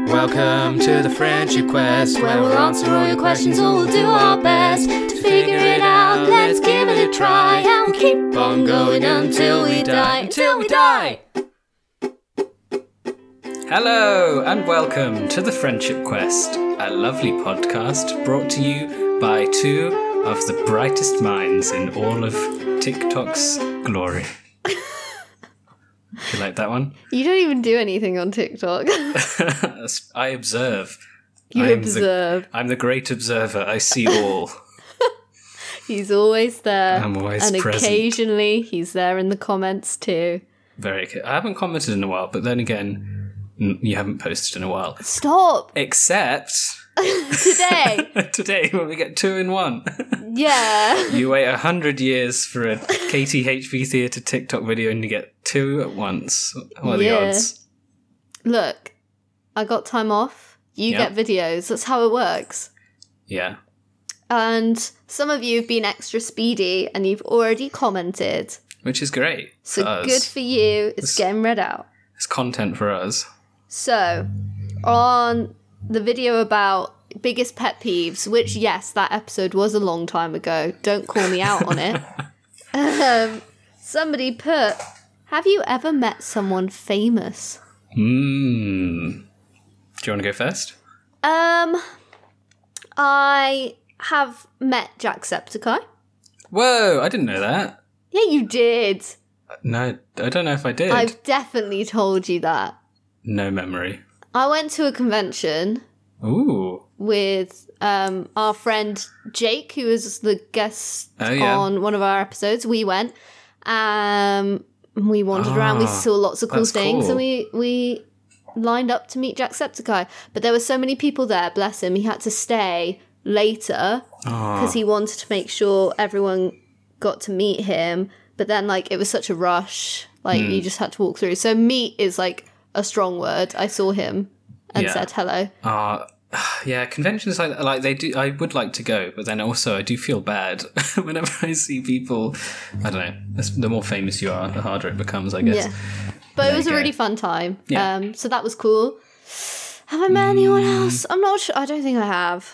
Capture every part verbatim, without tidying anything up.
Welcome to the Friendship Quest, where we'll answer all your questions, or we'll do our best to figure it out. Let's give it a try, and we'll keep on going until we die, until we die! Hello, and welcome to the Friendship Quest, a lovely podcast brought to you by two of the brightest minds in all of TikTok's glory. You like that one? You don't even do anything on TikTok. I observe. You I'm observe. The, I'm the great observer. I see all. He's always there. I'm always and present. Occasionally he's there in the comments too. Very. I haven't commented in a while, but then again, you haven't posted in a while. Stop. Except today. Today, when we get two in one. Yeah. You wait a hundred years for a K T H V Theatre TikTok video and you get two at once. What are yeah. the odds? Look, I got time off. You Yep. get videos. That's how it works. Yeah. And some of you have been extra speedy and you've already commented. Which is great. So for us. good for you. It's, It's- getting read out. It's content for us. So, on the video about biggest pet peeves, which, yes, that episode was a long time ago. Don't call me out on it. um, somebody put, have you ever met someone famous? Hmm. Do you want to go first? Um, I have met Jacksepticeye. Whoa, I didn't know that. Yeah, you did. No, I don't know if I did. I've definitely told you that. No memory. I went to a convention Ooh. with um, our friend Jake, who was the guest Oh, yeah. on one of our episodes. We went, um, we wandered around, we Ah, saw lots of cool that's things, cool. and we, we lined up to meet Jacksepticeye. But there were so many people there, bless him, he had to stay later because he wanted to make sure everyone got to meet him. But then, like, it was such a rush, like, Hmm. you just had to walk through. So meet is, like, a strong word. I saw him and Yeah. said hello. Uh, yeah, conventions like like they do. I would like to go, but then also I do feel bad whenever I see people. I don't know. it's- The more famous you are, the harder it becomes, I guess. Yeah. But There it was you a go. really fun time. Yeah. Um, so that was cool. Have I met anyone else? I'm not sure. I don't think I have.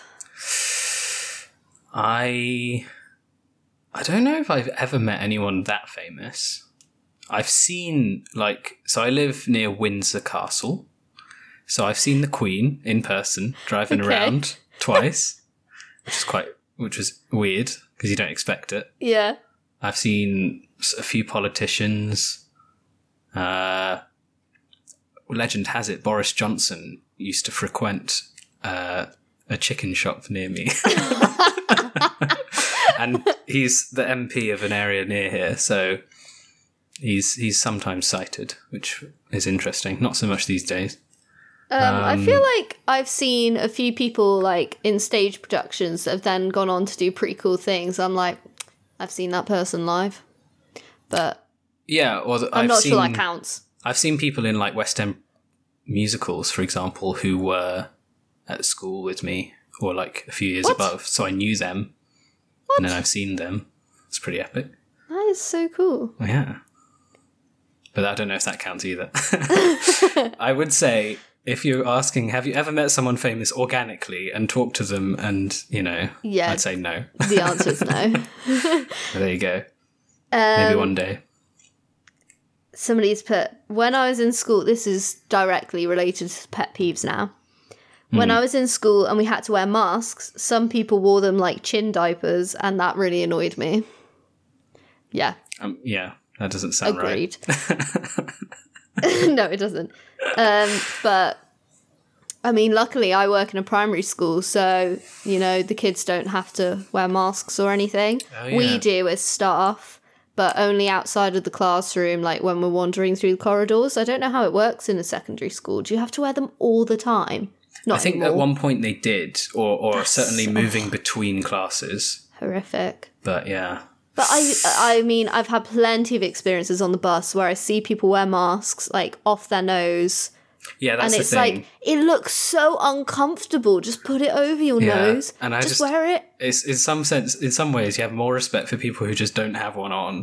I I don't know if I've ever met anyone that famous. I've seen, like, so I live near Windsor Castle. So I've seen the Queen in person driving Okay. around twice, which is quite, which was weird because you don't expect it. Yeah. I've seen s- a few politicians. Uh, legend has it Boris Johnson used to frequent uh, a chicken shop near me. And he's the M P of an area near here, so he's he's sometimes cited, which is interesting. Not so much these days. Um, I Um, feel like I've seen a few people like in stage productions that have then gone on to do pretty cool things. I'm like, I've seen that person live, but Yeah, or the, I'm I've not seen, sure that counts. I've seen people in like West End musicals, for example, who were at school with me, or like a few years What? above, so I knew them, What? and then I've seen them. It's pretty epic. That is so cool. Well, yeah, but I don't know if that counts either. I would say, if you're asking, have you ever met someone famous organically and talked to them, and you know, Yeah. I'd say no. The answer is no. But there you go. Maybe Um, one day. Somebody's put, when I was in school, this is directly related to pet peeves now. When I was in school and we had to wear masks, some people wore them like chin diapers, and that really annoyed me. Yeah, Um, yeah, that doesn't sound agreed. right. No, it doesn't. Um, but, I mean, luckily I work in a primary school, so, you know, the kids don't have to wear masks or anything. Oh, yeah. We do as staff, but only outside of the classroom, like when we're wandering through the corridors. I don't know how it works in a secondary school. Do you have to wear them all the time? Not I think anymore. at one point they did, or, or certainly so- moving between classes. Horrific. But yeah. But I, I mean, I've had plenty of experiences on the bus where I see people wear masks, like, off their nose. Yeah, that's And the it's thing. like, it looks so uncomfortable. Just put it over your Yeah, nose. and I just, just- wear it. It's in some sense, in some ways, you have more respect for people who just don't have one on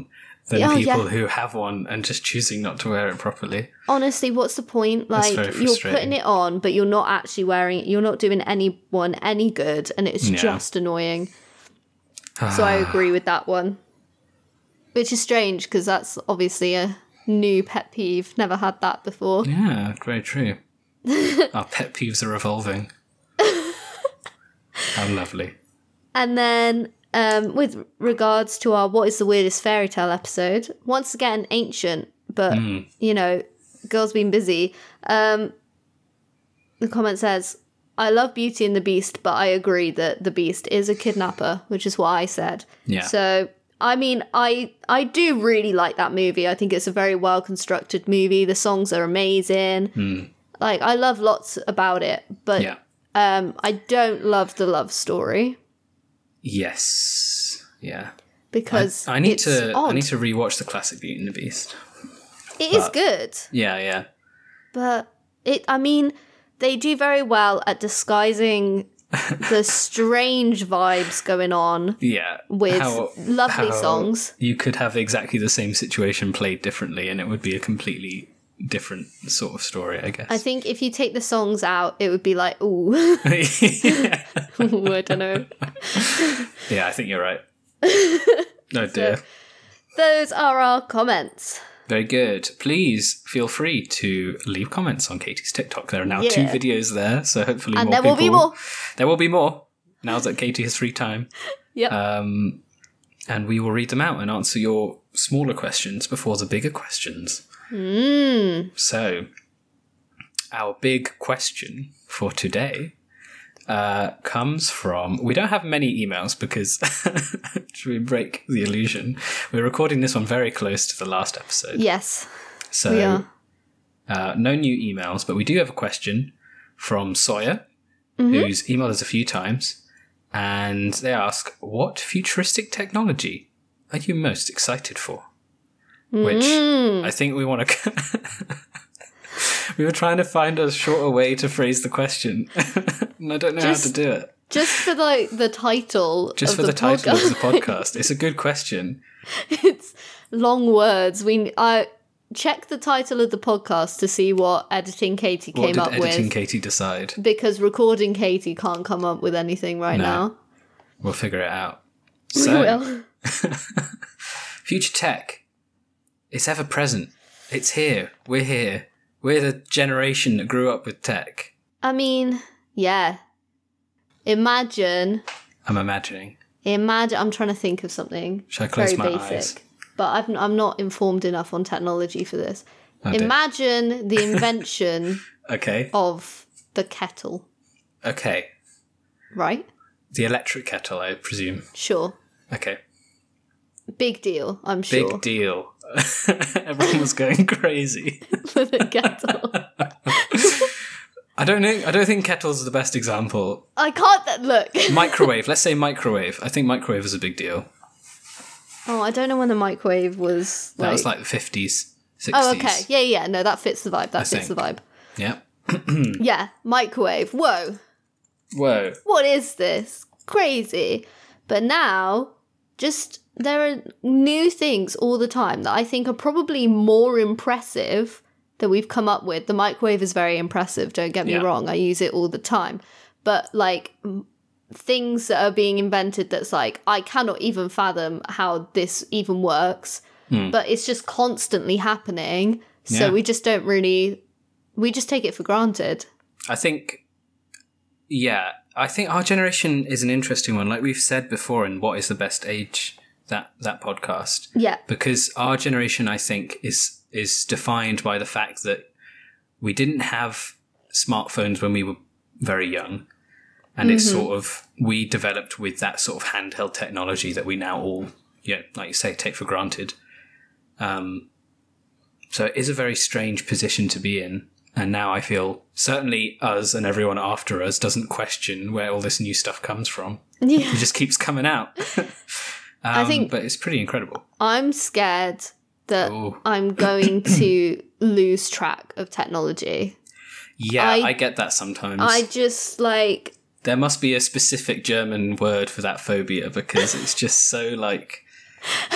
than Oh, people yeah. who have one and just choosing not to wear it properly. Honestly, what's the point? That's Like, very you're frustrating. putting it on, but you're not actually wearing it. You're not doing anyone any good, and it's Yeah. just annoying. So I agree with that one. Which is strange, because that's obviously a new pet peeve. Never had that before. Yeah, very true. Our pet peeves are evolving. How lovely. And then, um, with regards to our What is the Weirdest Fairy Tale episode, once again, ancient, but, Mm. you know, girl's been busy. Um, the comment says, I love Beauty and the Beast, but I agree that the Beast is a kidnapper, which is what I said. Yeah. So, I mean, I I do really like that movie. I think it's a very well-constructed movie. The songs are amazing. Mm. Like, I love lots about it, but Yeah. um, I don't love the love story. Yes. Yeah. Because I, I need it's to odd. I need to rewatch the classic Beauty and the Beast. It is but- good, Yeah, yeah. but it. I mean, they do very well at disguising the strange vibes going on Yeah. with How- lovely how songs. You could have exactly the same situation played differently and it would be a completely different sort of story, I guess. I think if you take the songs out, it would be like, ooh, yeah. ooh, I don't know. Yeah, I think you're right. Oh dear. Those are our comments. Very good. Please feel free to leave comments on Katie's TikTok. There are now two Yeah. videos there, so hopefully And more there will be people- more. There will be more. Now that Katie has free time. Yep. Um, and we will read them out and answer your smaller questions before the bigger questions. Mm. So, our big question for today uh, comes from... We don't have many emails because, should we break the illusion? We're recording this one very close to the last episode. Yes, So, we are. Uh, no new emails, but we do have a question from Sawyer, Mm-hmm. who's emailed us a few times. And they ask, what futuristic technology are you most excited for? Which Mm. I think we want to... We were trying to find a shorter way to phrase the question. And I don't know Just- how to do it. Just for like the title Just of for the, the, title podcast. of the podcast. It's a good question. It's long words. We I check the title of the podcast to see what editing Katie What came did up editing with, Katie decide? because recording Katie can't come up with anything right No. now. We'll figure it out. We So, will. future tech. It's ever present. It's here. We're here. We're the generation that grew up with tech. I mean, yeah. Imagine, I'm imagining. imagine. I'm trying to think of something Should I close very my basic, eyes? but I've, I'm not informed enough on technology for this. Oh, dear. Imagine the invention Okay. of the kettle, Okay. right? The electric kettle, I presume. Sure. Okay. Big deal, I'm Big sure, deal. Everyone was going crazy. for the kettle. I don't know. I don't think kettle's the best example. I can't th- look. Microwave. Let's say microwave. I think microwave is a big deal. Oh, I don't know when the microwave was. That Like... was like the fifties, sixties. Oh, okay. Yeah, yeah. No, that fits the vibe. That I fits the vibe. Yeah. Yeah, microwave. Whoa, Whoa. what is this? Crazy. But now, just there are new things all the time that I think are probably more impressive that we've come up with. The microwave is very impressive. Don't get me Yeah. wrong. I use it all the time. But like m- things that are being invented that's like, I cannot even fathom how this even works. But it's just constantly happening. So Yeah. we just don't really, we just take it for granted. I think, yeah, I think our generation is an interesting one. Like we've said before in What is the Best Age, that, that podcast. Yeah. Because our generation, I think, is is defined by the fact that we didn't have smartphones when we were very young. And it's sort of, we developed with that sort of handheld technology that we now all, yeah, like you say, take for granted. Um, so it is a very strange position to be in. And now I feel certainly us and everyone after us doesn't question where all this new stuff comes from. Yeah. It just keeps coming out. um, I think- but it's pretty incredible. I'm scared that Oh. I'm going to lose track of technology. Yeah, I- I, get that sometimes. I just like, There must be a specific German word for that phobia because it's just so like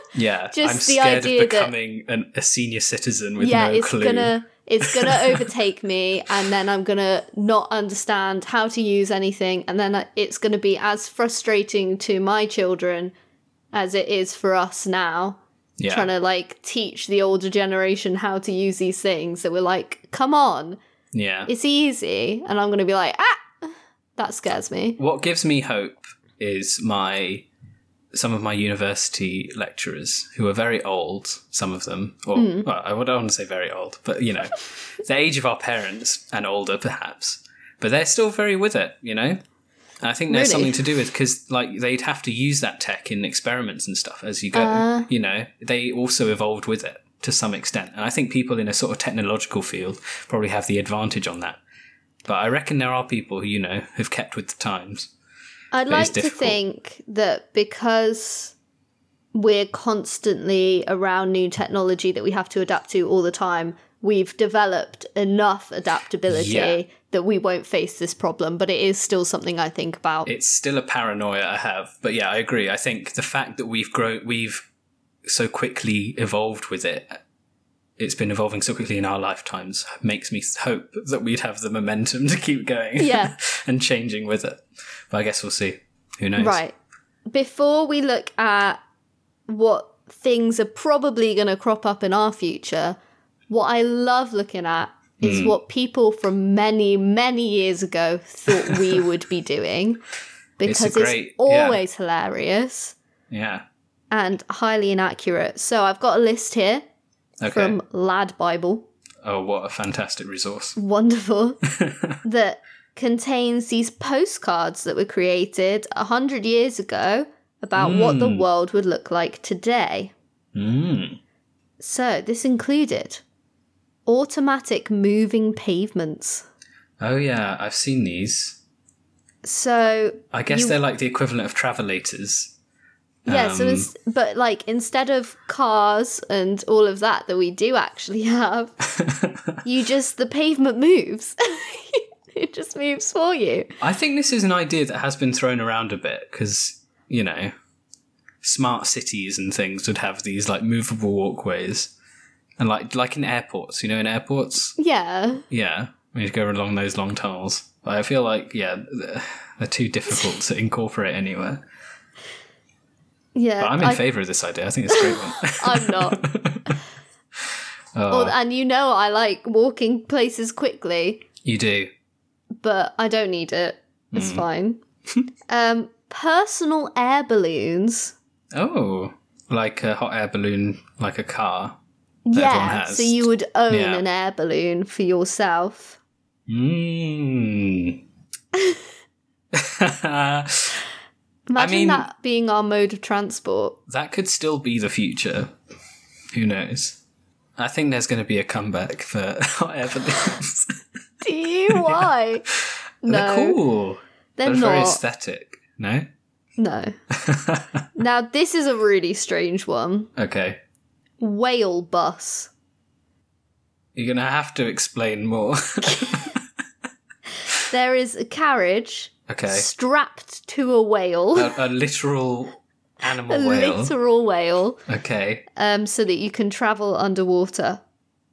Yeah, Just I'm the scared idea of that- becoming an, a senior citizen with yeah, no it's clue. gonna it's gonna overtake me, and then I'm gonna not understand how to use anything, and then it's gonna be as frustrating to my children as it is for us now. Yeah. Trying to like teach the older generation how to use these things that we're like, come on, Yeah. it's easy, and I'm gonna be like, ah, that scares me. What gives me hope is my some of my university lecturers who are very old, some of them, or Hmm. well, I don't want to say very old, but you know, the age of our parents and older perhaps, but they're still very with it, you know? And I think there's Really? something to do with, because like they'd have to use that tech in experiments and stuff as you go, Uh. you know, they also evolved with it to some extent. And I think people in a sort of technological field probably have the advantage on that. But I reckon there are people who, you know, have kept with the times. I'd But it's like to difficult. think that because we're constantly around new technology that we have to adapt to all the time, we've developed enough adaptability Yeah. that we won't face this problem. But it is still something I think about. It's still a paranoia I have. But yeah, I agree. I think the fact that we've grown, we've so quickly evolved with it, it's been evolving so quickly in our lifetimes, makes me hope that we'd have the momentum to keep going Yeah. and changing with it. But I guess we'll see. Who knows? Right. Before we look at what things are probably going to crop up in our future, what I love looking at is what people from many, many years ago thought we would be doing. Because it's, great- always hilarious Yeah. and highly inaccurate. So I've got a list here Okay. from Lad Bible. Oh, what a fantastic resource. Wonderful. That contains these postcards that were created a hundred years ago about what the world would look like today. Mm. So this included automatic moving pavements. Oh, yeah. I've seen these. So I guess You- they're like the equivalent of travelators. yeah, so Um, it's, but like instead of cars and all of that that we do actually have, you just the pavement moves. It just moves for you. I think this is an idea that has been thrown around a bit because, you know, smart cities and things would have these like movable walkways. And like like in airports, you know, in airports, Yeah. yeah, when you go along those long tunnels. But I feel like, yeah, they're- they're too difficult to incorporate anywhere. Yeah. But I'm in I- favour of this idea. I think it's a great one. I'm not. Oh, Or- and you know I like walking places quickly, you do. but I don't need it. Hmm. It's fine. um, personal air balloons. Oh, like a hot air balloon, like a car. That everyone Yeah, has. so you would own Yeah. an air balloon for yourself. Mm. Imagine mean- that being our mode of transport. That could still be the future. Who knows? I think there's going to be a comeback for hot air balloons. Do you? Why? No, They're cool. they're They're very not. aesthetic. No? No. Now, this is a really strange one. Okay. Whale bus. You're going to have to explain more. There is a carriage Okay. strapped to a whale. A, a literal animal a whale. literal whale. Okay. Um, so that you can travel underwater.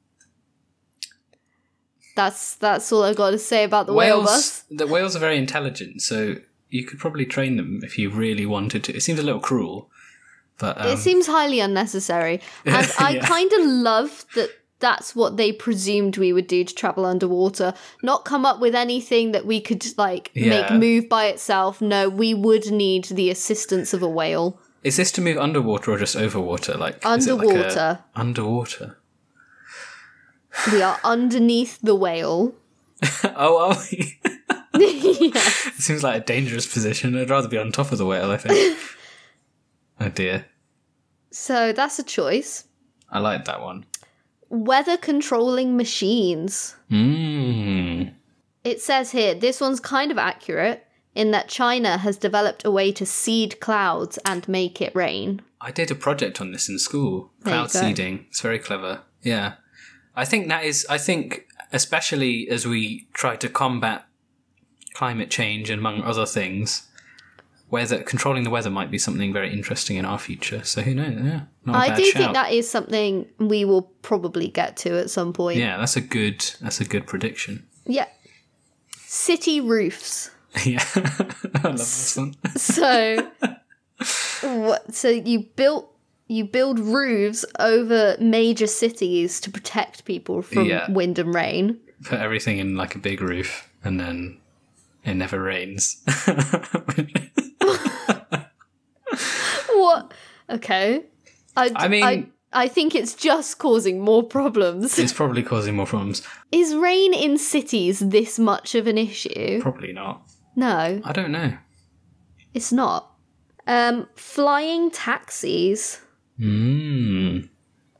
That's that's all I've got to say about the whale bus. The whales are very intelligent, so you could probably train them if you really wanted to. It seems a little cruel, but um, It seems highly unnecessary. And I Yeah. kind of love that that's what they presumed we would do to travel underwater. Not come up with anything that we could, like, Yeah. make move by itself. No, we would need the assistance of a whale. is this to move underwater or just over water? Like is it like a- Underwater. underwater. We are underneath the whale. Oh, are we? Yeah. It seems like a dangerous position. I'd rather be on top of the whale, I think. Oh dear. So that's a choice. I like that one. Weather controlling machines. Mmm. It says here, this one's kind of accurate in that China has developed a way to seed clouds and make it rain. I did a project on this in school. There you Cloud go. seeding. It's very clever. Yeah. I think that is, I think, especially as we try to combat climate change and among other things, weather, controlling the weather might be something very interesting in our future. So who knows? Yeah, not a I bad do shout. think that is something we will probably get to at some point. Yeah, that's a good. That's a good prediction. Yeah. City roofs. Yeah, I love this one. So, what? So you built you build roofs over major cities to protect people from Yeah. wind and rain. Put everything in like a big roof, and then it never rains. What? Okay. I, I mean- I, I think it's just causing more problems. It's probably causing more problems. Is rain in cities this much of an issue? Probably not. No, I don't know. it's not. Um, flying taxis. Mm.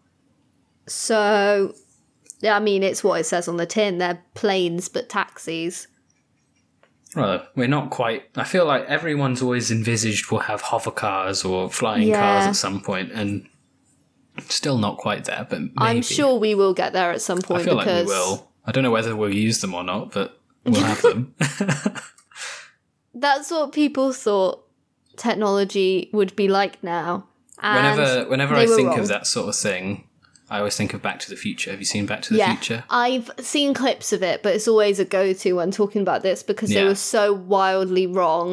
So, yeah, I mean, it's what it says on the tin. They're planes, but taxis. Well, we're not quite. I feel like everyone's always envisaged we'll have hover cars or flying Yeah. cars at some point, and still not quite there. But maybe. I'm sure we will get there at some point I feel because like we will. I don't know whether we'll use them or not, but we'll have them. that's what people thought technology would be like now. And whenever, whenever they I were think wrong. of that sort of thing, I always think of Back to the Future. Have you seen Back to the Yeah, Future? I've seen clips of it, but it's always a go-to when talking about this because they Yeah. were so wildly wrong.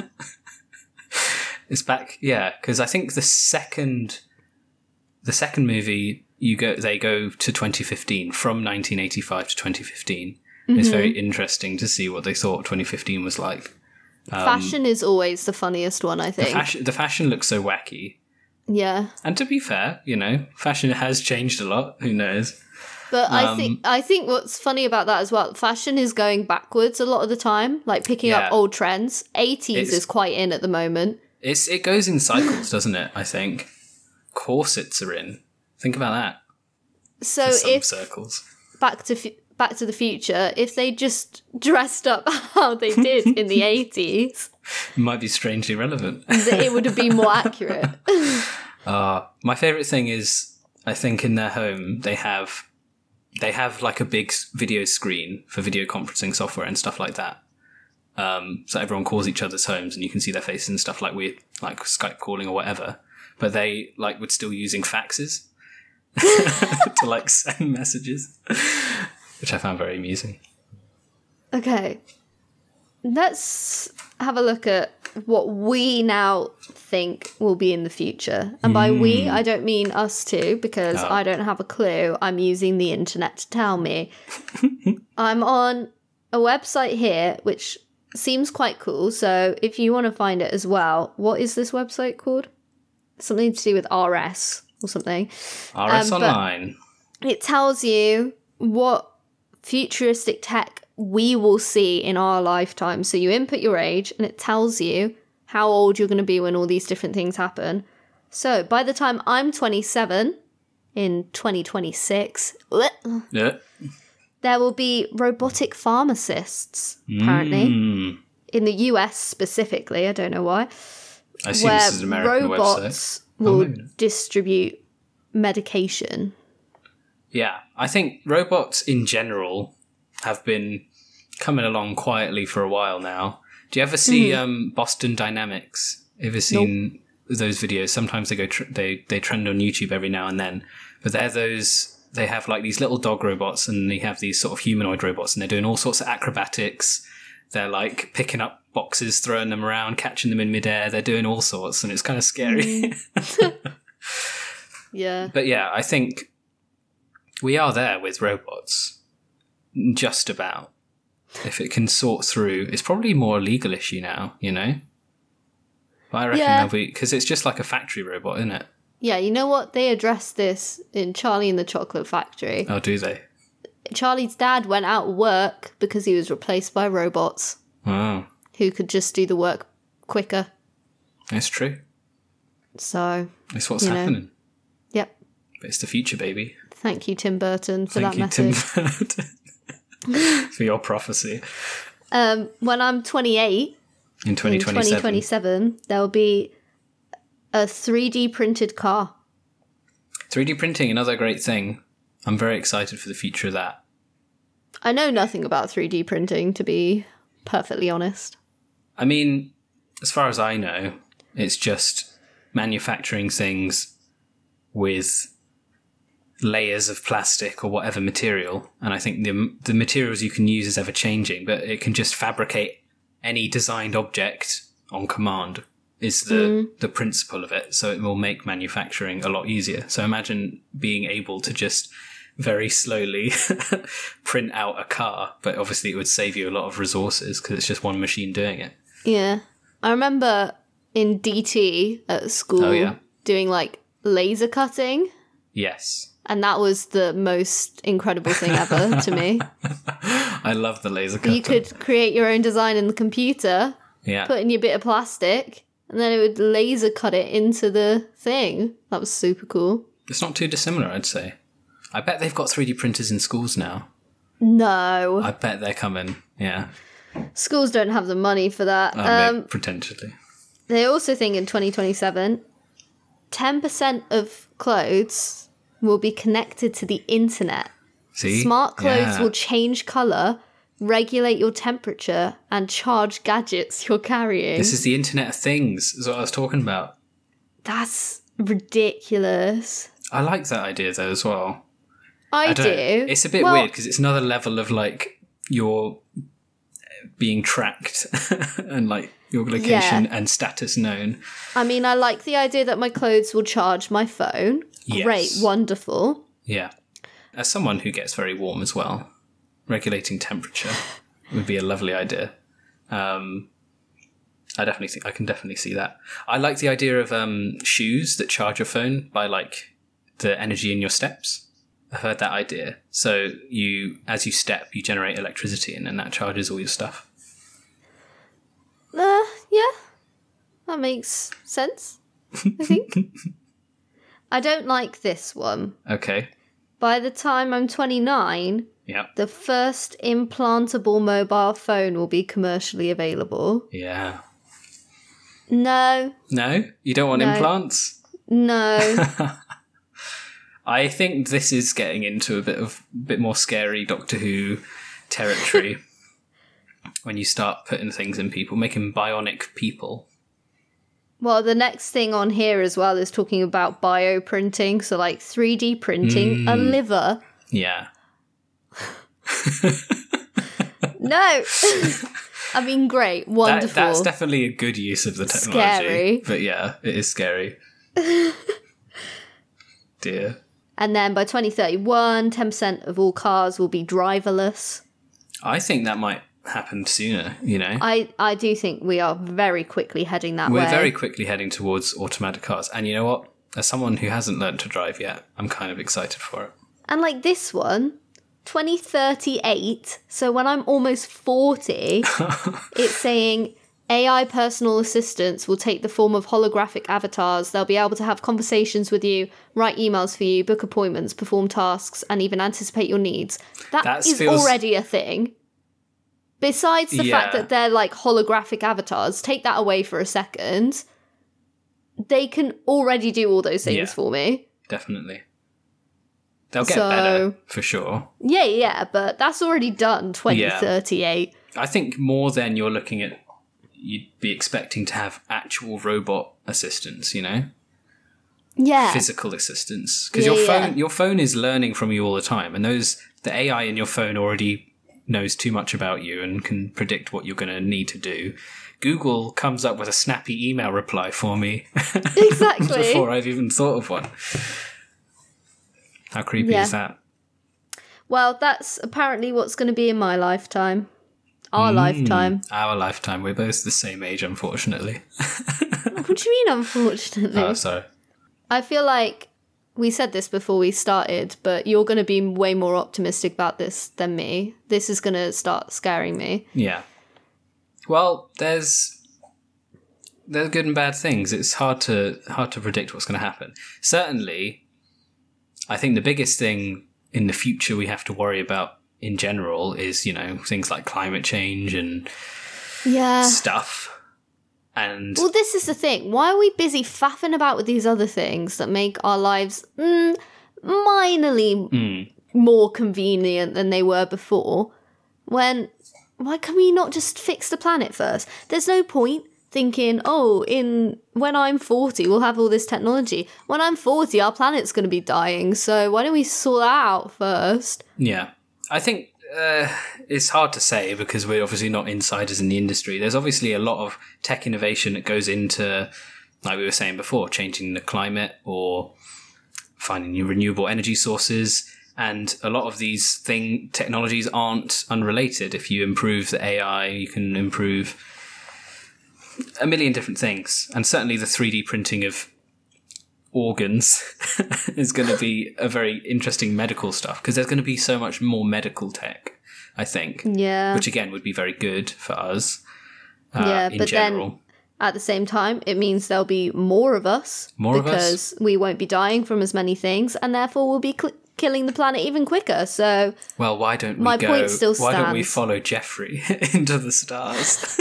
It's back, yeah, because I think the second, the second movie you go, they go to twenty fifteen from nineteen eighty-five to twenty fifteen. Mm-hmm. It's very interesting to see what they thought twenty fifteen was like. Fashion is always the funniest one, I The think. fashion, the fashion looks so wacky, Yeah, and to be fair, you know, fashion has changed a lot. Who knows? but I Um, think I think what's funny about that as well, fashion is going backwards a lot of the time, like picking Yeah. up old trends. eighties It's- is quite in at the moment. It's it goes in cycles, doesn't it? I think corsets are in. Think about that. So In some if circles. Back to Fu- Back to the Future, if they just dressed up how they did in the eighties, It might be strangely relevant. it would have been more accurate. Uh, my favorite thing is, I think in their home they have they have like a big s- video screen for video conferencing software and stuff like that. Um, so everyone calls each other's homes and you can see their faces and stuff like we like Skype calling or whatever. But they like would still using faxes to like send messages, which I found very amusing. Okay. Let's have a look at what we now think will be in the future. And by we, I don't mean us two, because Oh. I don't have a clue. I'm using the internet to tell me. I'm on a website here, which seems quite cool. So if you want to find it as well, what is this website called? Something to do with R S or something. R S Um, but- Online. It tells you what futuristic tech we will see in our lifetime. So you input your age and it tells you how old you're going to be when all these different things happen. So by the time I'm twenty-seven in twenty twenty-six, Yeah. there will be robotic pharmacists, apparently, Mm. in the U S specifically. I don't know why. I assume Where this is an American robots website. will Oh, maybe not. distribute medication. Yeah, I think robots in general have been coming along quietly for a while now. Do you ever see um, Boston Dynamics? Ever seen those videos? Sometimes they go tr- they they trend on YouTube every now and then. But they're those they have like these little dog robots and they have these sort of humanoid robots and they're doing all sorts of acrobatics. They're like picking up boxes, throwing them around, catching them in midair. They're doing all sorts and it's kind of scary. Yeah. But yeah, I think we are there with robots. Just about. If it can sort through, it's probably more a legal issue now, you know? But I reckon Yeah. there'll be, because it's just like a factory robot, isn't it? Yeah, you know what? They addressed this in Charlie and the Chocolate Factory. Oh, do they? Charlie's dad went out of work because he was replaced by robots Wow. who could just do the work quicker. It's true. So, It's what's You know. happening. yep. But it's the future, baby. Thank you, Tim Burton, for Thank that you, message. Tim Burton, for your prophecy. Um, when I'm twenty-eight, In twenty in twenty-seven. twenty twenty-seven, there'll be a three D printed car. three D printing, another great thing. I'm very excited for the future of that. I know nothing about three D printing, to be perfectly honest. I mean, as far as I know, it's just manufacturing things with layers of plastic or whatever material. And I think the the materials you can use is ever changing, but it can just fabricate any designed object on command is the, mm. the principle of it. So it will make manufacturing a lot easier. So imagine being able to just very slowly print out a car, but obviously it would save you a lot of resources because it's just one machine doing it. Yeah. I remember in D T at school oh, yeah. doing like laser cutting. Yes. And that was the most incredible thing ever to me. I love the laser cutter. You could create your own design in the computer, yeah. put in your bit of plastic, and then it would laser cut it into the thing. That was super cool. It's not too dissimilar, I'd say. I bet they've got three D printers in schools now. No. I bet they're coming, yeah. Schools don't have the money for that. Uh, um, potentially. They also think in twenty twenty-seven, ten percent of clothes will be connected to the internet. See? Smart clothes yeah. will change colour, regulate your temperature, and charge gadgets you're carrying. This is the Internet of Things, is what I was talking about. That's ridiculous. I like that idea, though, as well. I, I do. It's a bit well, weird, because it's another level of, like, your being tracked and, like, your location yeah. and status known. I mean, I like the idea that my clothes will charge my phone. Yes. Great, wonderful. Yeah. As someone who gets very warm as well, regulating temperature would be a lovely idea. Um, I definitely think I can definitely see that. I like the idea of um, shoes that charge your phone by like the energy in your steps. I've heard that idea. So you, as you step, you generate electricity, and then that charges all your stuff. Uh, yeah, that makes sense. I think. I don't like this one. Okay. By the time I'm twenty-nine, yeah, the first implantable mobile phone will be commercially available. Yeah. No. No? You don't want No. implants? No. I think this is getting into a bit of bit more scary Doctor Who territory when you start putting things in people, making bionic people. Well, the next thing on here as well is talking about bioprinting, so like three D printing Mm. a liver. Yeah. No. I mean, great, wonderful. That, that's definitely a good use of the technology. Scary. But yeah, it is scary. Dear. And then by twenty thirty-one, ten percent of all cars will be driverless. I think that might happen sooner, you know? I, I do think we are very quickly heading that We're way. very quickly heading towards automatic cars. And you know what? As someone who hasn't learned to drive yet, I'm kind of excited for it. And like this one, twenty thirty-eight, so when I'm almost forty, it's saying A I personal assistants will take the form of holographic avatars. They'll be able to have conversations with you, write emails for you, book appointments, perform tasks, and even anticipate your needs. That, That is feels- already a thing. Besides the fact Yeah. that they're like holographic avatars, take that away for a second. They can already do all those things Yeah. for me. Definitely. They'll get So- better, for sure. Yeah, yeah, but that's already done, twenty thirty-eight. I think more than you're looking at, you'd be expecting to have actual robot assistants, you know? Yeah. Physical assistants. Because Yeah, your yeah. phone your phone is learning from you all the time, and those the A I in your phone already knows too much about you and can predict what you're going to need to do. Google comes up with a snappy email reply for me Exactly. before I've even thought of one. How creepy Yeah. is that? Well, that's apparently what's going to be in my lifetime. Our Mm. lifetime. Our lifetime. We're both the same age, unfortunately. What do you mean, unfortunately? Oh, sorry. I feel like we said this before we started, but you're going to be way more optimistic about this than me. This is going to start scaring me. Yeah. Well, there's there's good and bad things. It's hard to hard to predict what's going to happen. Certainly, I think the biggest thing in the future we have to worry about in general is, you know, things like climate change and Yeah. stuff. And Well, this is the thing. Why are we busy faffing about with these other things that make our lives mm, minorly mm, more convenient than they were before? When, why can we not just fix the planet first? There's no point thinking, oh, in when I'm forty, we'll have all this technology. When I'm forty, our planet's going to be dying. So why don't we sort that out first? Yeah. I think uh, it's hard to say because we're obviously not insiders in the industry. There's obviously a lot of tech innovation that goes into, like we were saying before, changing the climate or finding new renewable energy sources. And a lot of these thing technologies aren't unrelated. If you improve the A I, you can improve a million different things. And certainly the three D printing of organs is going to be a very interesting medical stuff because there's going to be so much more medical tech, I think. Yeah. Which again would be very good for us uh, yeah, in but general. Then at the same time, it means there'll be more of us. More of us? Because we won't be dying from as many things and therefore we'll be cl- killing the planet even quicker. So well, why don't we my go, point still why don't we stands. follow Jeffrey into the stars?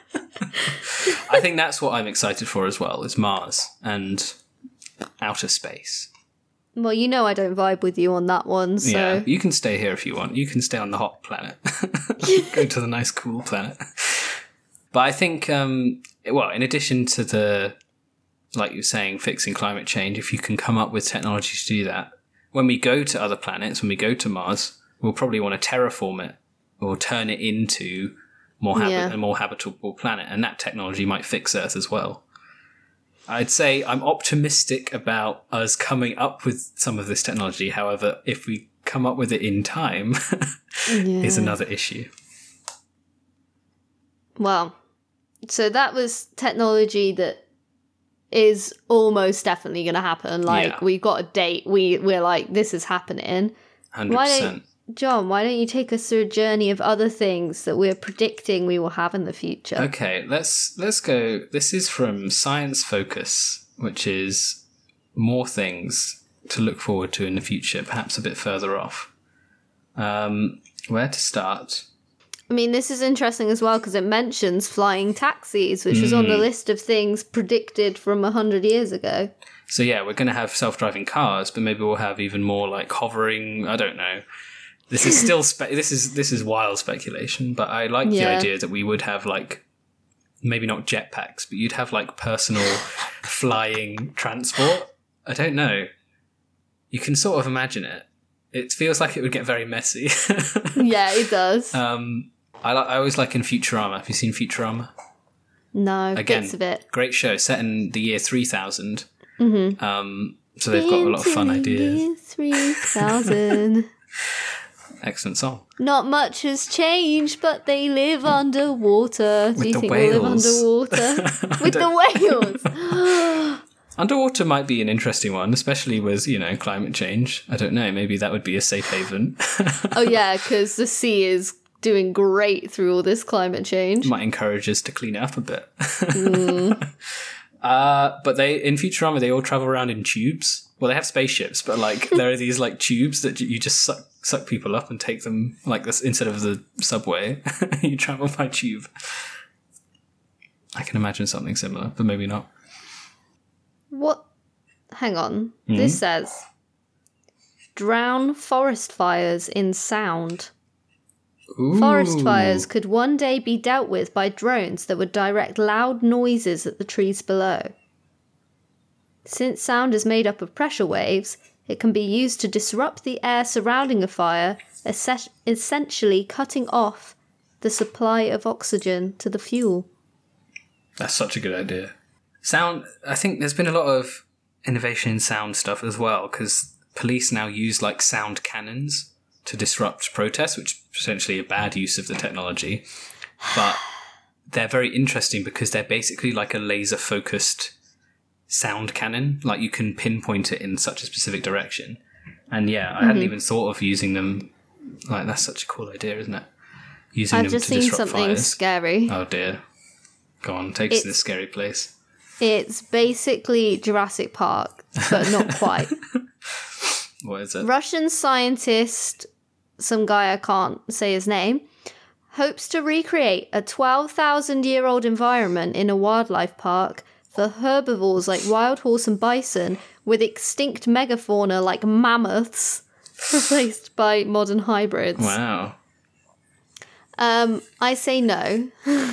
I think that's what I'm excited for as well, is Mars and outer space. Well, you know I don't vibe with you on that one, so... Yeah, you can stay here if you want. You can stay on the hot planet. Go to the nice, cool planet. But I think, um, well, in addition to the, like you were saying, fixing climate change, if you can come up with technology to do that, when we go to other planets, when we go to Mars, we'll probably want to terraform it or turn it into more habi- Yeah. a more habitable planet. And that technology might fix Earth as well. I'd say I'm optimistic about us coming up with some of this technology. However, if we come up with it in time, Yeah. is another issue. Well, so that was technology that is almost definitely going to happen. Like, Yeah. we've got a date. We, we're like, this is happening. one hundred Why percent. don't, John, why don't you take us through a journey of other things that we're predicting we will have in the future? Okay, let's let's go. This is from Science Focus, which is more things to look forward to in the future, perhaps a bit further off. Um, where to start? I mean, this is interesting as well because it mentions flying taxis, which was on the list of things predicted from one hundred years ago. So yeah, we're going to have self-driving cars, but maybe we'll have even more like hovering. I don't know. This is still spe- this is this is wild speculation, but I like the Yeah. idea that we would have like maybe not jetpacks, but you'd have like personal flying transport. I don't know. You can sort of imagine it. It feels like it would get very messy. Yeah, it does. um, I li- I always like in Futurama. Have you seen Futurama? no, Again, bits of it. great show set in the year three thousand. Mm-hmm. Um, so they've got a lot of fun Into the ideas. year three thousand. Excellent song. Not much has changed, but they live underwater. Do With you the think we'll live whales. underwater? With the whales. Underwater might be an interesting one, especially with, you know, climate change. I don't know. Maybe that would be a safe haven. Oh, yeah, because the sea is doing great through all this climate change. Might encourage us to clean it up a bit. Mm. uh, but they in Futurama, they all travel around in tubes. Well, they have spaceships, but like there are these like tubes that you just suck suck people up and take them like this instead of the subway. You travel by tube. I can imagine something similar, but maybe not. What? Hang on. Hmm? This says drown forest fires in sound. Forest Ooh. fires could one day be dealt with by drones that would direct loud noises at the trees below. Since sound is made up of pressure waves, it can be used to disrupt the air surrounding a fire, es- essentially cutting off the supply of oxygen to the fuel. That's such a good idea. Sound, I think there's been a lot of innovation in sound stuff as well, because police now use like sound cannons to disrupt protests, which is potentially a bad use of the technology. But they're very interesting because they're basically like a laser focused sound cannon. Like you can pinpoint it in such a specific direction. And yeah, I hadn't even thought of using them. Like that's such a cool idea, isn't it? Using I've them just to seen disrupt something fires. scary. Oh dear. Go on, take us to It's- this scary place. It's basically Jurassic Park, but not quite. What is it? Russian scientist, some guy I can't say his name, hopes to recreate a twelve thousand year old environment in a wildlife park for herbivores like wild horse and bison with extinct megafauna like mammoths replaced by modern hybrids. Wow. Um, I say no.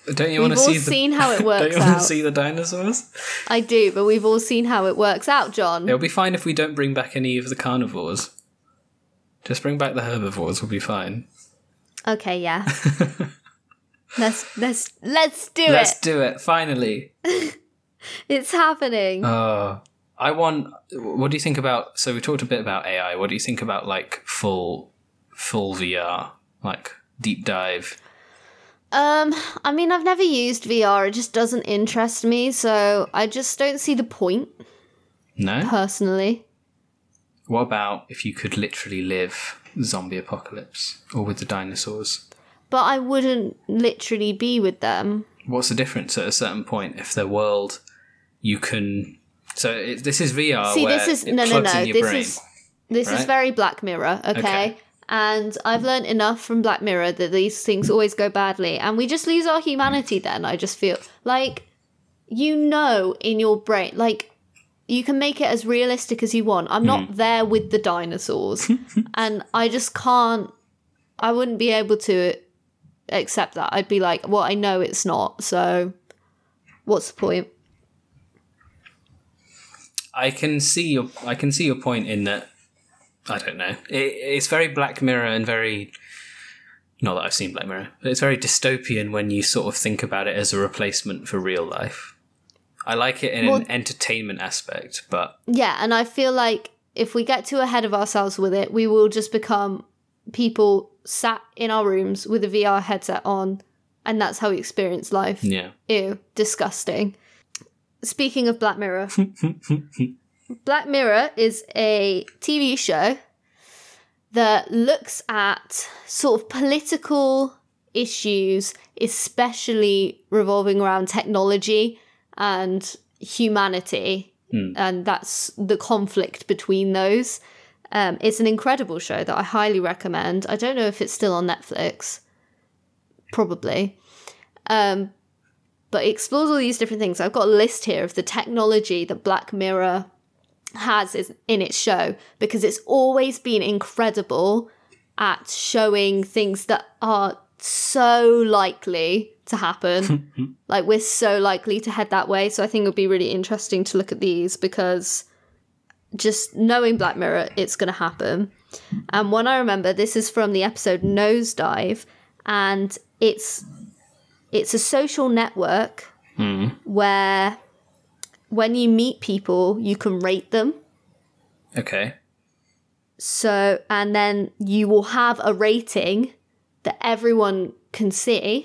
Don't you We've want to all see the, seen how it Don't works you want out. to see the dinosaurs? I do, but we've all seen how it works out, John. It'll be fine if we don't bring back any of the carnivores. Just bring back the herbivores, we'll be fine. Okay, yeah. let's let's let's do Let's it. do it, finally. It's happening. Oh, I want. What do you think about? So we talked a bit about A I. What do you think about like full, full V R, like deep dive? Um, I mean, I've never used V R. It just doesn't interest me, so I just don't see the point No. personally. What about if you could literally live zombie apocalypse or with the dinosaurs? But I wouldn't literally be with them. What's the difference at a certain point if their world you can? So it, this is V R. See, where this is it no, no, plugs no. in your This brain. is this is right? very Black Mirror. Okay? Okay. And I've learned enough from Black Mirror that these things always go badly, and we just lose our humanity. Then I just feel like, you know, in your brain, like you can make it as realistic as you want. I'm not Hmm. there with the dinosaurs, and I just can't. I wouldn't be able to accept that. I'd be like, well, I know it's not. So, what's the point? I can see your I can see your point in that. I don't know. It, it's very Black Mirror and very. Not that I've seen Black Mirror, but it's very dystopian when you sort of think about it as a replacement for real life. I like it in Well- an entertainment aspect, but Yeah, and I feel like if we get too ahead of ourselves with it, we will just become people sat in our rooms with a V R headset on, and that's how we experience life. yeah. Ew, disgusting. Speaking of Black Mirror, Black Mirror is a T V show that looks at sort of political issues, especially revolving around technology and humanity. And that's the conflict between those. Um, it's an incredible show that I highly recommend. I don't know if it's still on Netflix. Probably. Um, but it explores all these different things. I've got a list here of the technology that Black Mirror has is in its show, because it's always been incredible at showing things that are so likely to happen. Like, we're so likely to head that way. So I think it would be really interesting to look at these, because just knowing Black Mirror, it's going to happen. And one I remember, this is from the episode Nosedive, and it's it's a social network where when you meet people, you can rate them. Okay. So, and then you will have a rating that everyone can see.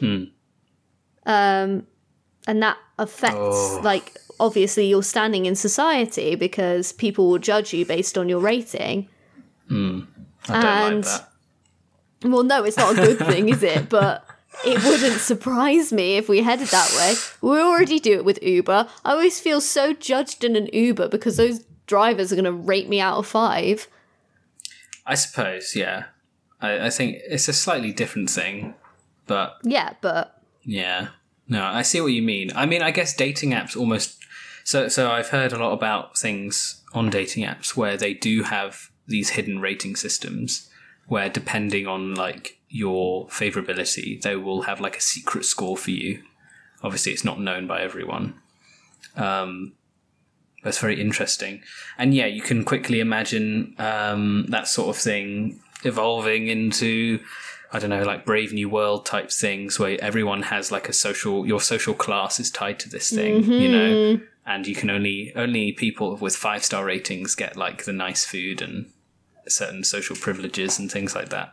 Um, and that affects, Oh. like, obviously you're standing in society because people will judge you based on your rating. I don't And- like that. Well, no, it's not a good thing, is it? But it wouldn't surprise me if we headed that way. We already do it with Uber. I always feel so judged in an Uber because those drivers are going to rate me out of five. I suppose, yeah. I, I think it's a slightly different thing, but Yeah, but yeah. No, I see what you mean. I mean, I guess dating apps almost. So, so I've heard a lot about things on dating apps where they do have these hidden rating systems where, depending on like your favorability, they will have like a secret score for you. Obviously, it's not known by everyone. Um, that's very interesting. And yeah, you can quickly imagine um, that sort of thing evolving into, I don't know, like Brave New World type things where everyone has like a social, your social class is tied to this thing, you know, and you can only, only people with five star ratings get like the nice food and certain social privileges and things like that.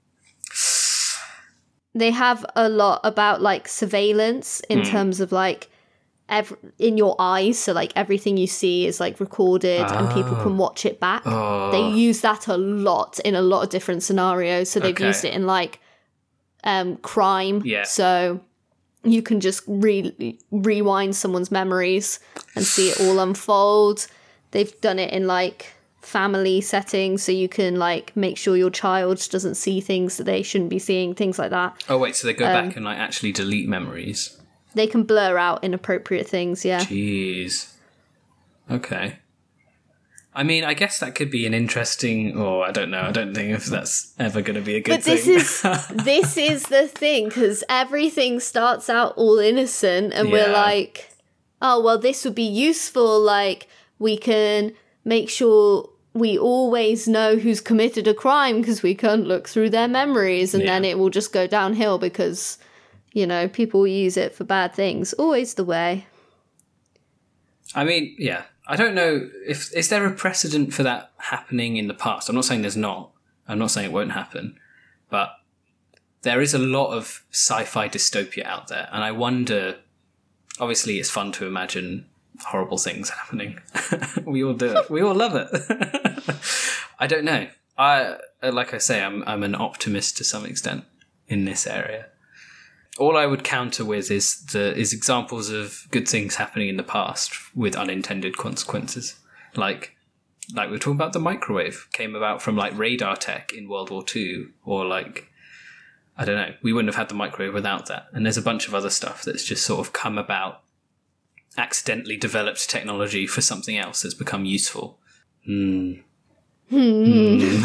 they have a lot about like surveillance in terms of like ev- in your eyes. So like everything you see is like recorded and people can watch it back. Oh. They use that a lot in a lot of different scenarios. So they've Okay. used it in like um, crime. Yeah. So you can just re- rewind someone's memories and see it all unfold. They've done it in like family settings, so you can like make sure your child doesn't see things that they shouldn't be seeing, things like that. Oh wait, so they go Um, back and like actually delete memories. They can blur out inappropriate things, yeah. Jeez. Okay. I mean, I guess that could be an interesting, or I don't know, I don't think if that's ever going to be a good But this thing. is this is the thing, because everything starts out all innocent, and we're Yeah. like, oh, well, this would be useful. Like, we can make sure we always know who's committed a crime because we can look through their memories, and Yeah. then it will just go downhill because, you know, people use it for bad things. Always the way. I mean, yeah. I don't know if is there a precedent for that happening in the past. I'm not saying there's not. I'm not saying it won't happen, but there is a lot of sci-fi dystopia out there, and I wonder. Obviously, it's fun to imagine horrible things happening. We all do it. We all love it. I don't know. I like I say, I'm I'm an optimist to some extent in this area. All I would counter with is the is examples of good things happening in the past with unintended consequences. Like like we're talking about the microwave came about from like radar tech in World War Two, or like I don't know, we wouldn't have had the microwave without that. And there's a bunch of other stuff that's just sort of come about, accidentally developed technology for something else that's become useful. Hmm. Hmm.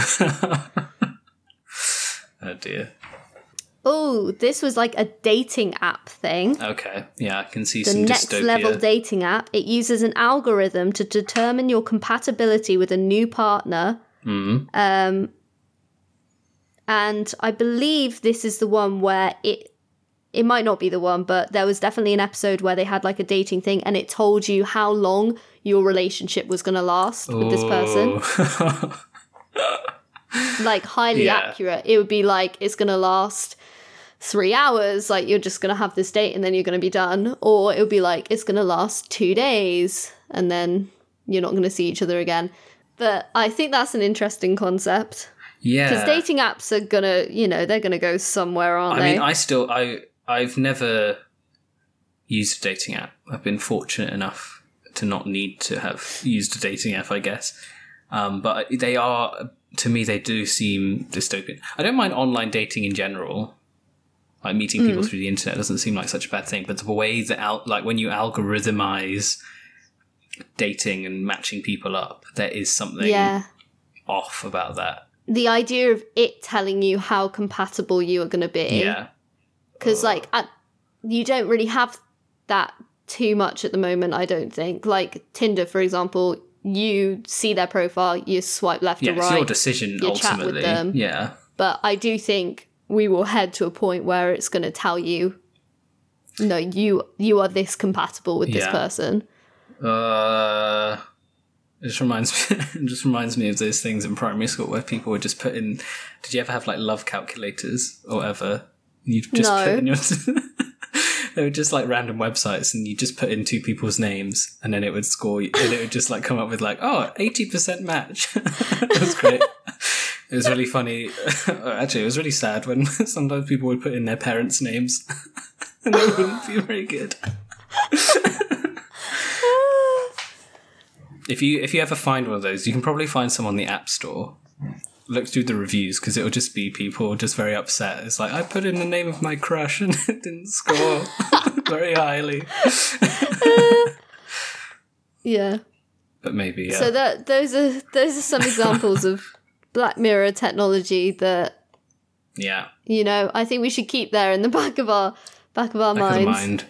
Oh dear. Oh, this was like a dating app thing. Okay, yeah, I can see The some next dystopia. level dating app. It uses an algorithm to determine your compatibility with a new partner. Mm. Um, and I believe this is the one where it it might not be the one, but there was definitely an episode where they had like a dating thing, and it told you how long your relationship was going to last with this person. Like highly Yeah. accurate. It would be like it's going to last three hours, like you're just going to have this date and then you're going to be done. Or it would be like it's going to last two days and then you're not going to see each other again. But I think that's an interesting concept. Yeah. Because dating apps are going to, you know, they're going to go somewhere, aren't I they? mean, I still, I, I've never used a dating app. I've been fortunate enough to not need to have used a dating app, I guess. Um, but they are, to me, they do seem dystopian. I don't mind online dating in general. Like meeting people Mm. through the internet doesn't seem like such a bad thing. But the way that, al- like when you algorithmize dating and matching people up, there is something yeah. off about that. The idea of it telling you how compatible you are going to be. Yeah. Because, like, at, you don't really have that too much at the moment, I don't think. Like, Tinder, for example, you see their profile, you swipe left Yeah, or it's right. your decision you chat with ultimately. them. Yeah. But I do think we will head to a point where it's going to tell you, no, you you are this compatible with this Yeah. person. Uh, it just reminds me. It just reminds me of those things in primary school where people would just put in. Did you ever have like love calculators or ever? You'd just No. put in your. They were just like random websites, and you just put in two people's names, and then it would score, and it would just like come up with like, oh, eighty percent match. It was great. It was really funny. Actually, it was really sad when sometimes people would put in their parents' names, and they wouldn't be very good. If you if you ever find one of those, you can probably find some on the App Store. Look through the reviews, because it'll just be people just very upset. It's like, I put in the name of my crush and it didn't score very highly. Yeah. But maybe, yeah. So that those are those are some examples of Black Mirror technology that, yeah. you know, I think we should keep there in the back of our back of our Back of the minds. mind.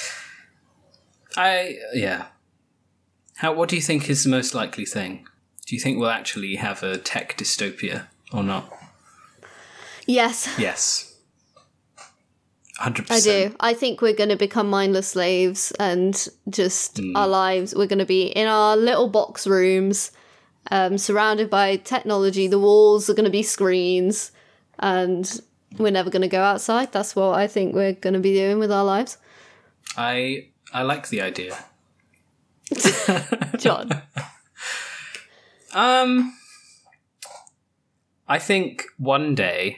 I, yeah. How? What do you think is the most likely thing? Do you think we'll actually have a tech dystopia or not? Yes. Yes. one hundred I percent. do. I think we're going to become mindless slaves, and just Hmm. our lives, we're going to be in our little box rooms, um, surrounded by technology. The walls are going to be screens, and we're never going to go outside. That's what I think we're going to be doing with our lives. I I like the idea. John. Um, I think one day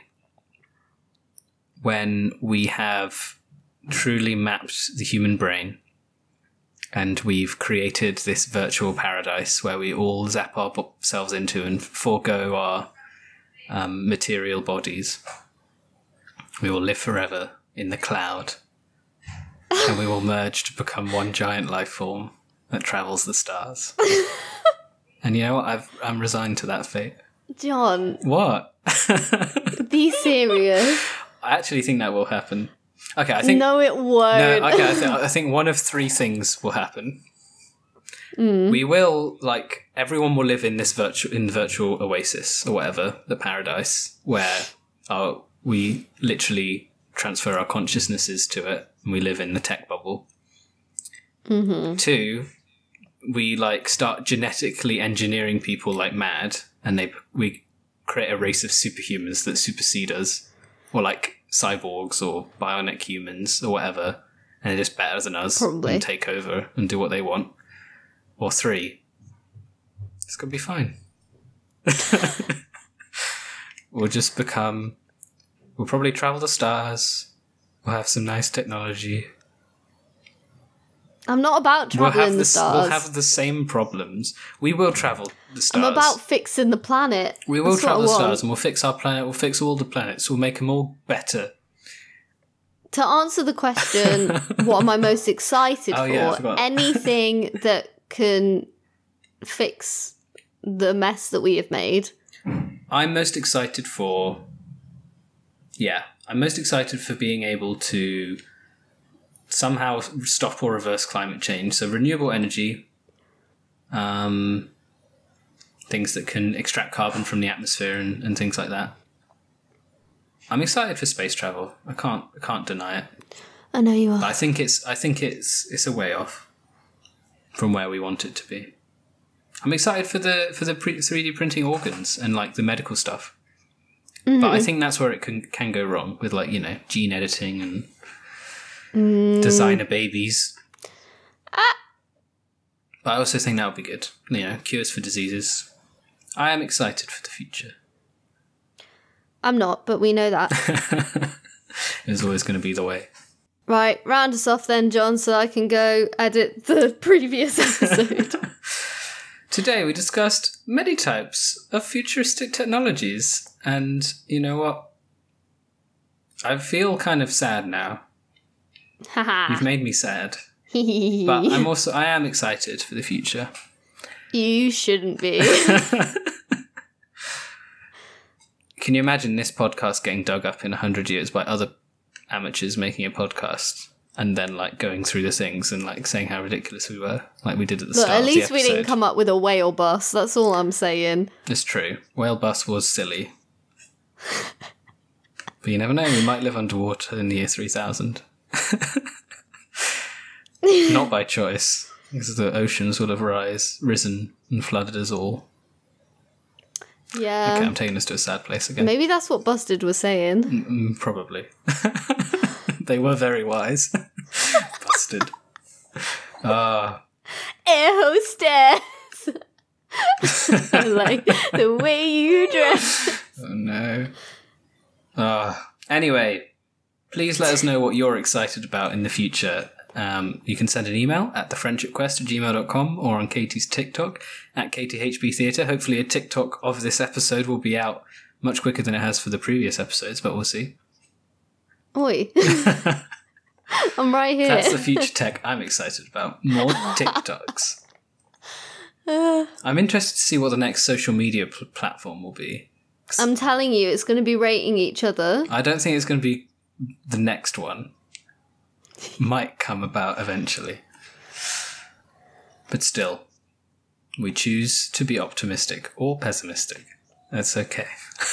when we have truly mapped the human brain and we've created this virtual paradise where we all zap ourselves into and forego our um, material bodies, we will live forever in the cloud and we will merge to become one giant life form that travels the stars. And you know what? I've, I'm resigned to that fate. John, What? be serious. I actually think that will happen. Okay, I think... No, it won't. No, okay, I, th- I think one of three things will happen. Mm. We will, like, everyone will live in this virtual, in virtual oasis, or whatever, the paradise, where uh, we literally transfer our consciousnesses to it, and we live in the tech bubble. Mm-hmm. Two, we, like, start genetically engineering people like mad, and they we create a race of superhumans that supersede us, or, like, cyborgs or bionic humans or whatever, and they're just better than us. Probably. And take over and do what they want. Or three, it's gonna be fine. We'll just become, we'll probably travel the stars, we'll have some nice technology. I'm not about We'll traveling have, the the, stars. we'll have the same problems. We will travel the stars. I'm about fixing the planet. We will That's what I travel the want. stars and we'll fix our planet, we'll fix all the planets, we'll make them all better. To answer the question, what am I most excited Oh, for? yeah, I forgot. Anything that can fix the mess that we have made. I'm most excited for, yeah, I'm most excited for being able to somehow stop or reverse climate change. So renewable energy, um, things that can extract carbon from the atmosphere and, and things like that. I'm excited for space travel. I can't, I can't deny it. I know you are. But I think it's, I think it's, it's a way off from where we want it to be. I'm excited for the for the pre- three D printing organs and like the medical stuff. Mm-hmm. But I think that's where it can can go wrong with like, you know, gene editing and mm. designer babies. Ah. But I also think that would be good. You know, cures for diseases. I am excited for the future. I'm not, but we know that. It's always going to be the way. Right, round us off then, John, so I can go edit the previous episode. Today we discussed many types of futuristic technologies, and you know what? I feel kind of sad now. Haha. You've made me sad. But I'm also I am excited for the future. You shouldn't be. Can you imagine this podcast getting dug up in a hundred years by other amateurs making a podcast? And then, like, going through the things and, like, saying how ridiculous we were, like we did at the Look, start at of the least we didn't episode. come up with a whale bus. That's all I'm saying. It's true. Whale bus was silly. But you never know, we might live underwater in the year three thousand. Not by choice, because the oceans will have rise, risen and flooded us all. Yeah. Okay, I'm taking us to a sad place again. Maybe that's what Busted was saying. Mm, probably. They were very wise. Busted. Ah. Air hostess. I like the way you dress. Oh no. Ah. Anyway, please let us know what you're excited about in the future. Um, you can send an email at the friendship quest at gmail dot com or on Katie's TikTok at K T H B Theatre. Hopefully a TikTok of this episode will be out much quicker than it has for the previous episodes, but we'll see. Oi. I'm right here. That's the future tech I'm excited about. More TikToks. Uh, I'm interested to see what the next social media pl- platform will be. I'm telling you, it's going to be rating each other. I don't think it's going to be the next one. Might come about eventually. But still, we choose to be optimistic or pessimistic. That's okay.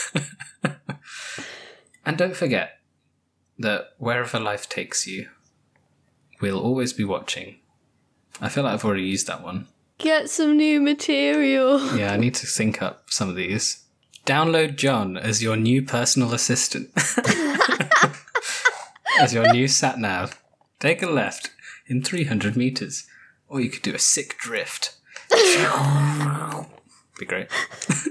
And don't forget that wherever life takes you, we'll always be watching. I feel like I've already used that one. Get some new material. Yeah, I need to sync up some of these. Download John as your new personal assistant. As your new sat-nav. Take a left in three hundred meters. Or you could do a sick drift. Be great.